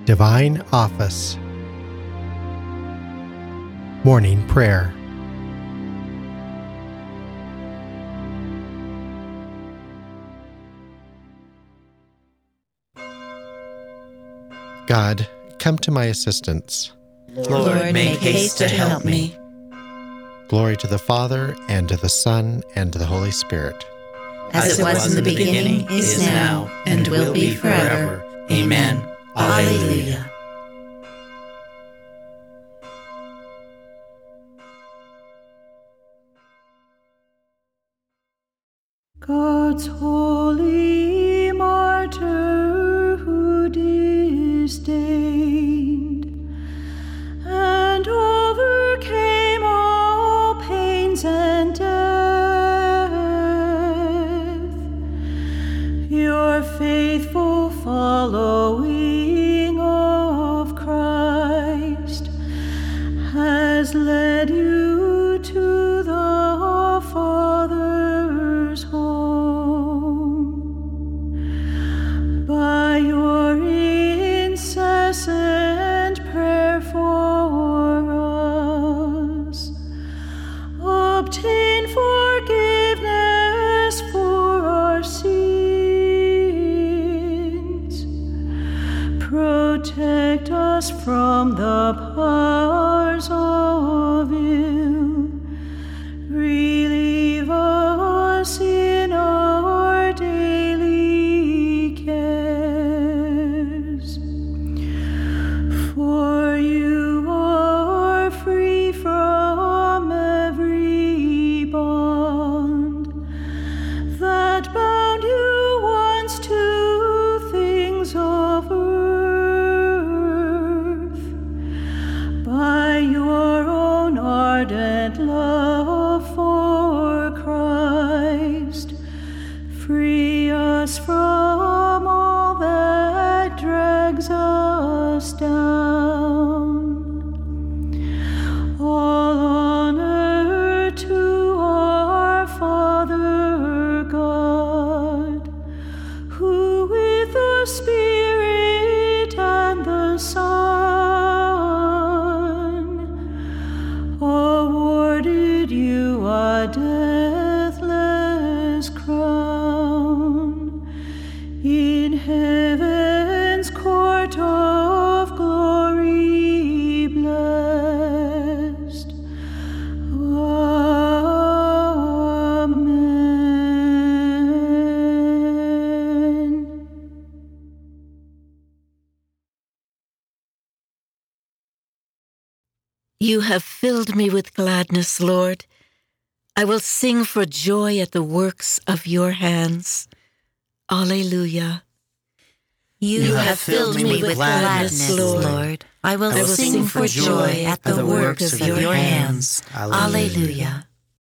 Divine Office. Morning Prayer. God, come to my assistance. Lord, make haste to help me. Glory to the Father, and to the Son, and to the Holy Spirit. As it was in the beginning, is now, and will be forever. Amen. Alleluia. God's holy martyr who disdained and overcame all pains and death, your faithful following of Christ has led you to the Father's home. By your incessant prayer for us, obtain forgiveness for our sins. Protect us from the powers of ill. Relieve us in our daily cares. For you are free from every bond that bound you once to things of earth. By your own ardent love for Christ, free us from all that drags us down. All honor to our Father God, who with the Spirit and the Son awarded you a deathless crown in heaven's court of glory blessed. Amen. You have filled me with gladness, Lord. I will sing for joy at the works of your hands. Alleluia. You have filled me with gladness, Lord. I will sing for joy at the works of your hands. Alleluia.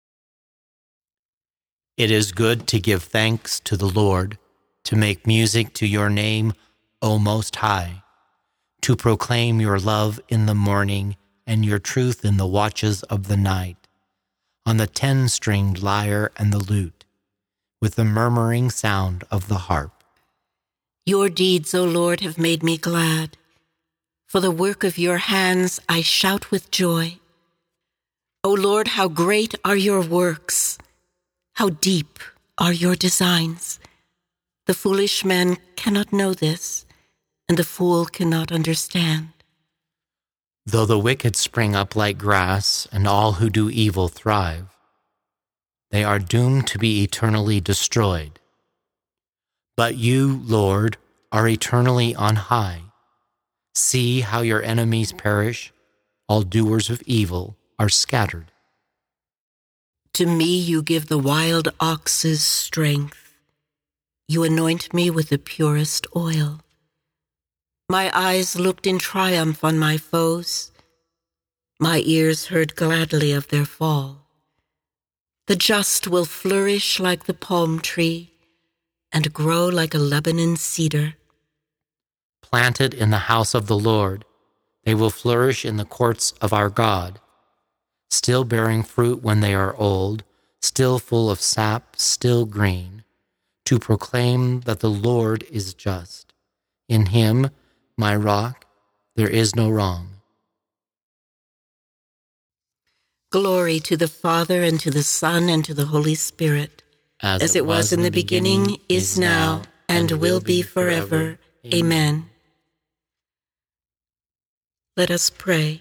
It is good to give thanks to the Lord, to make music to your name, O Most High, to proclaim your love in the morning and your truth in the watches of the night, on the 10-stringed lyre and the lute, with the murmuring sound of the harp. Your deeds, O Lord, have made me glad. For the work of your hands I shout with joy. O Lord, how great are your works! How deep are your designs! The foolish man cannot know this, and the fool cannot understand. Though the wicked spring up like grass, and all who do evil thrive, they are doomed to be eternally destroyed. But you, Lord, are eternally on high. See how your enemies perish, all doers of evil are scattered. To me you give the wild ox's strength. You anoint me with the purest oil. My eyes looked in triumph on my foes. My ears heard gladly of their fall. The just will flourish like the palm tree and grow like a Lebanon cedar. Planted in the house of the Lord, they will flourish in the courts of our God, still bearing fruit when they are old, still full of sap, still green, to proclaim that the Lord is just. In him, my rock, there is no wrong. Glory to the Father, and to the Son, and to the Holy Spirit, as it was in the beginning, is now, and will be forever. Amen. Let us pray.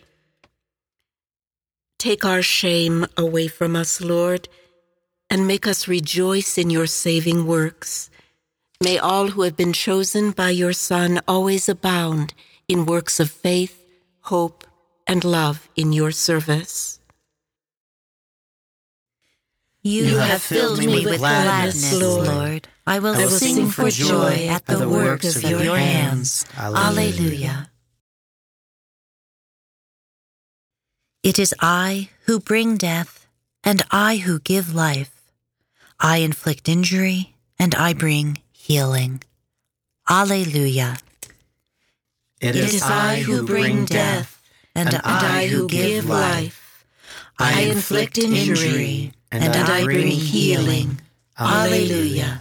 Take our shame away from us, Lord, and make us rejoice in your saving works. May all who have been chosen by your Son always abound in works of faith, hope, and love in your service. You have filled me with gladness, Lord. I will sing for joy at the works of your hands. Alleluia. It is I who bring death, and I who give life. I inflict injury, and I bring healing. Alleluia. It is I who bring death, and I who give life. I inflict injury, and I bring healing. Alleluia.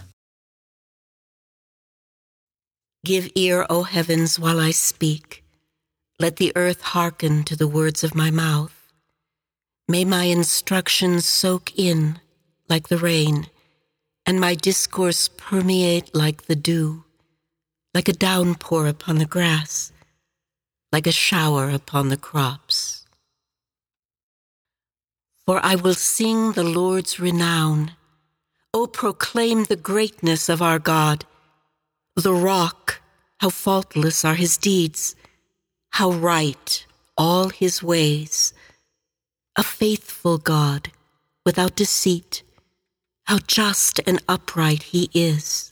Give ear, O heavens, while I speak. Let the earth hearken to the words of my mouth. May my instructions soak in like the rain, and my discourse permeate like the dew, like a downpour upon the grass, like a shower upon the crops. For I will sing the Lord's renown. O proclaim the greatness of our God. The rock, how faultless are his deeds, how right all his ways. A faithful God, without deceit, how just and upright he is.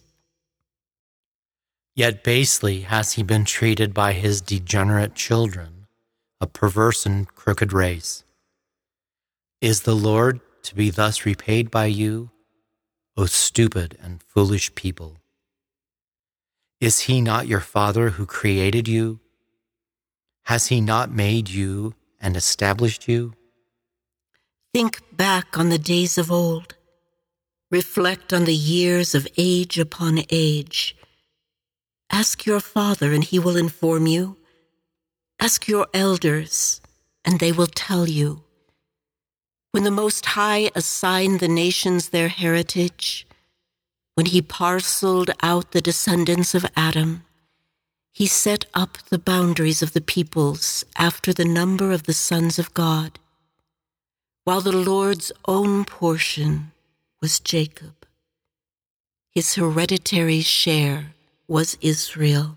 Yet basely has he been treated by his degenerate children, a perverse and crooked race. Is the Lord to be thus repaid by you, O stupid and foolish people? Is he not your Father who created you? Has he not made you and established you? Think back on the days of old. Reflect on the years of age upon age. Ask your father, and he will inform you. Ask your elders, and they will tell you. When the Most High assigned the nations their heritage, when he parceled out the descendants of Adam, he set up the boundaries of the peoples after the number of the sons of God, while the Lord's own portion was Jacob. His hereditary share was Israel.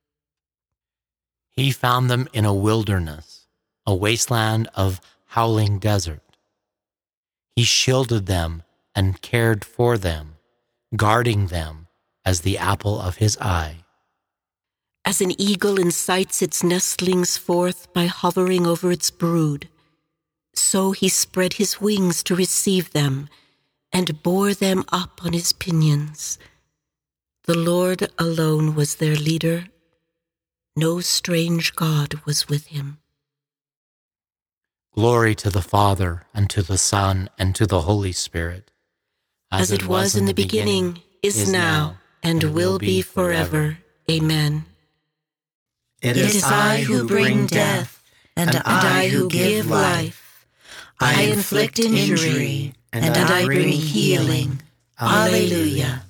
He found them in a wilderness, a wasteland of howling desert. He shielded them and cared for them, guarding them as the apple of his eye. As an eagle incites its nestlings forth by hovering over its brood, so he spread his wings to receive them and bore them up on his pinions. The Lord alone was their leader. No strange god was with him. Glory to the Father, and to the Son, and to the Holy Spirit. As it was in the beginning, is now, and will be forever. Amen. It is I who bring death, and I who give life. I inflict injury, and I bring healing. Alleluia.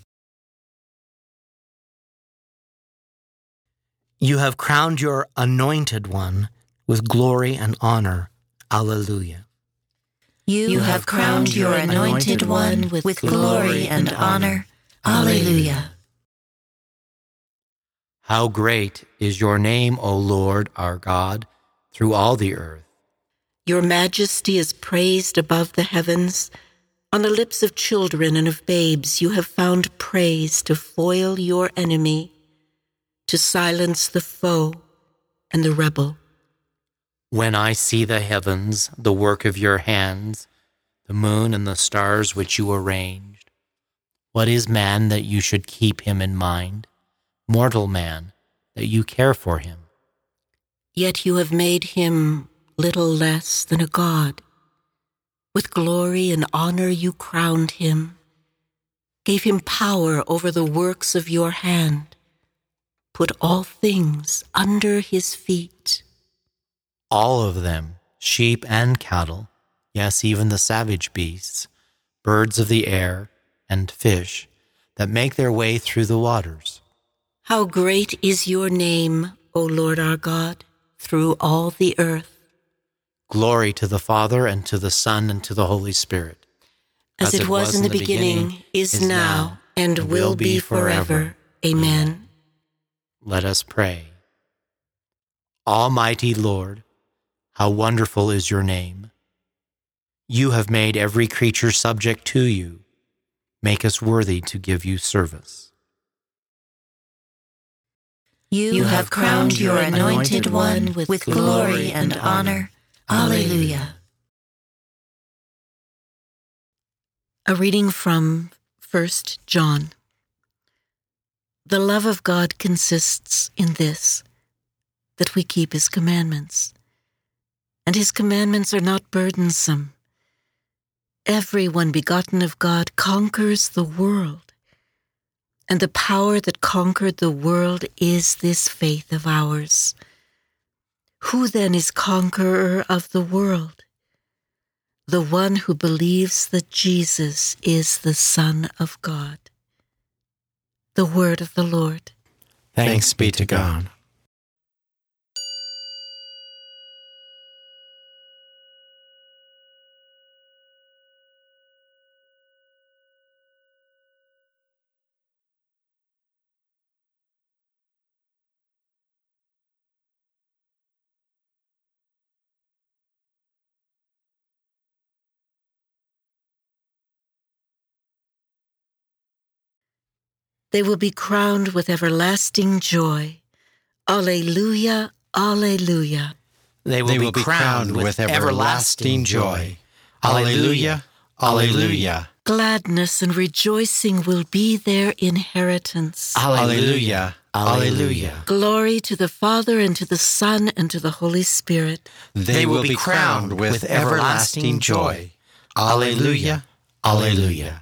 You have crowned your anointed one with glory and honor. Alleluia. You have crowned your anointed one with glory and honor. Alleluia. How great is your name, O Lord our God, through all the earth. Your majesty is praised above the heavens. On the lips of children and of babes you have found praise to foil your enemy, to silence the foe and the rebel. When I see the heavens, the work of your hands, the moon and the stars which you arranged, what is man that you should keep him in mind, mortal man, that you care for him? Yet you have made him little less than a god. With glory and honor you crowned him, gave him power over the works of your hand, put all things under his feet. All of them, sheep and cattle, yes, even the savage beasts, birds of the air, and fish that make their way through the waters. How great is your name, O Lord our God, through all the earth. Glory to the Father, and to the Son, and to the Holy Spirit. As it was in the beginning, is now, and will be forever. Amen. Let us pray. Almighty Lord, how wonderful is your name. You have made every creature subject to you. Make us worthy to give you service. You have crowned your anointed one with glory and honor. Alleluia. A reading from 1 John. The love of God consists in this, that we keep his commandments. And his commandments are not burdensome. Everyone begotten of God conquers the world. And the power that conquered the world is this faith of ours. Who then is conqueror of the world? The one who believes that Jesus is the Son of God. The word of the Lord. Thanks be to God. They will be crowned with everlasting joy. Alleluia, alleluia. They will be crowned with everlasting joy. Alleluia, alleluia. Gladness and rejoicing will be their inheritance. Alleluia, alleluia. Glory to the Father, and to the Son, and to the Holy Spirit. They will be crowned with everlasting joy. Alleluia, alleluia.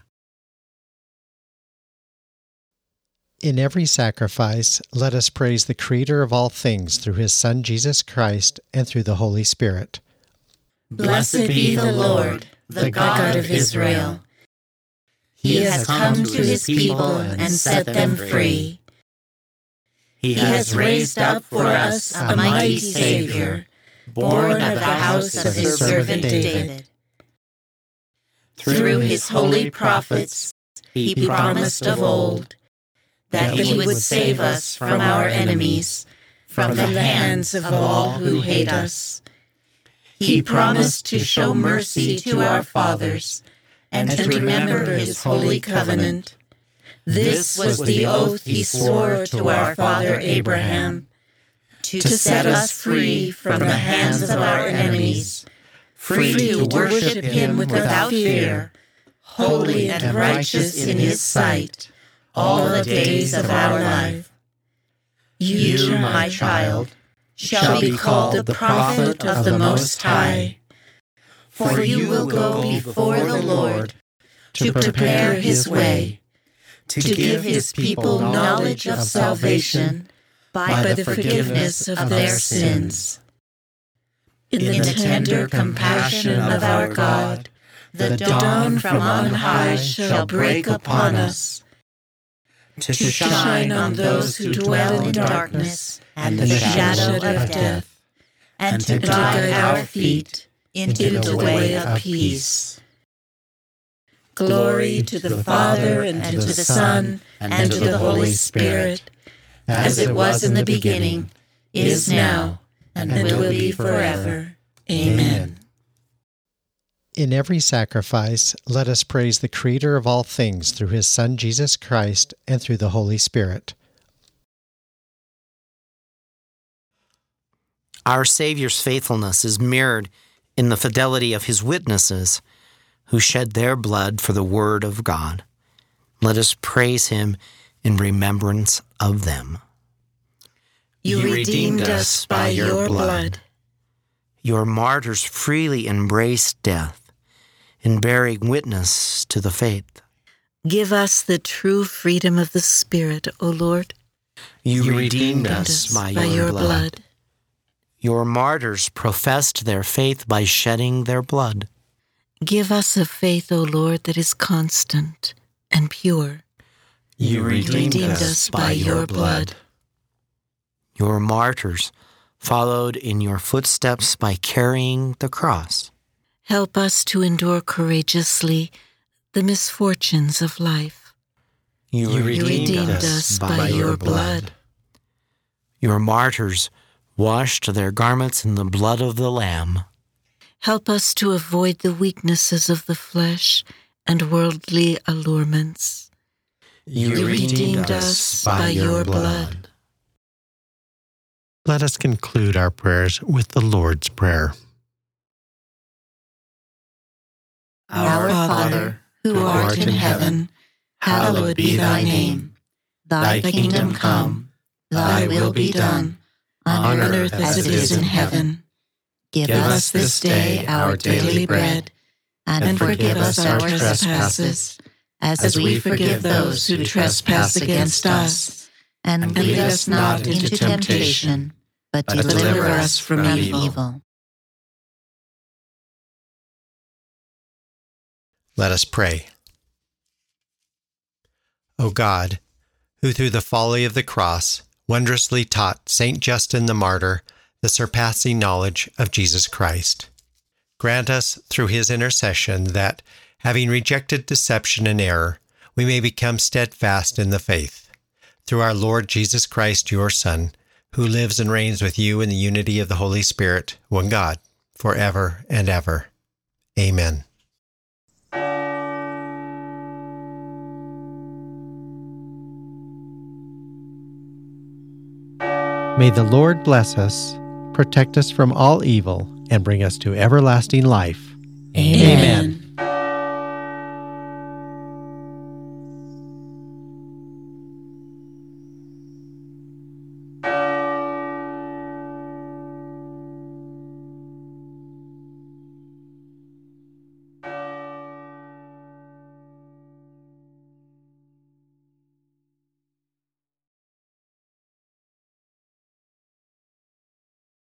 In every sacrifice, let us praise the Creator of all things through his Son Jesus Christ and through the Holy Spirit. Blessed be the Lord, the God of Israel. He has come to his people and set them free. He has raised up for us a mighty Savior, born of the house of his servant David. Through his holy prophets, he promised of old that he would save us from our enemies, from the hands of all who hate us. He promised to show mercy to our fathers and to remember his holy covenant. This was the oath he swore to our father Abraham, to set us free from the hands of our enemies, free to worship him without fear, holy and righteous in his sight, all the days of our life. You, my child, shall be called the prophet of the Most High, for you will go before the Lord to prepare his way, to give his people knowledge of salvation by the forgiveness of their sins. In the tender compassion of our God, the dawn from on high shall break upon us, to shine on those who dwell in darkness and the shadow of death, and to guide our feet into the way of peace. Glory to the Father, and to the Son, and to the Holy Spirit, as it was in the beginning, is now, and will be forever. Amen. In every sacrifice, let us praise the Creator of all things through his Son Jesus Christ and through the Holy Spirit. Our Savior's faithfulness is mirrored in the fidelity of his witnesses, who shed their blood for the word of God. Let us praise him in remembrance of them. You redeemed us by your blood. Your martyrs freely embraced death, in bearing witness to the faith. Give us the true freedom of the Spirit, O Lord. You redeemed us by your blood. Your martyrs professed their faith by shedding their blood. Give us a faith, O Lord, that is constant and pure. You redeemed us by your blood. Your martyrs followed in your footsteps by carrying the cross. Help us to endure courageously the misfortunes of life. You redeemed us by your blood. Your martyrs washed their garments in the blood of the Lamb. Help us to avoid the weaknesses of the flesh and worldly allurements. You redeemed us by your blood. Let us conclude our prayers with the Lord's Prayer. Our Father, who art in heaven, hallowed be thy name. Thy kingdom come, thy will be done, on earth as it is in heaven. Give us this day our daily bread, and forgive us our trespasses, as we forgive those who trespass against us. And lead us not into temptation, but deliver us from evil. Let us pray. O God, who through the folly of the cross wondrously taught Saint Justin the martyr the surpassing knowledge of Jesus Christ, grant us through his intercession that, having rejected deception and error, we may become steadfast in the faith. Through our Lord Jesus Christ, your Son, who lives and reigns with you in the unity of the Holy Spirit, one God, forever and ever. Amen. May the Lord bless us, protect us from all evil, and bring us to everlasting life. Amen.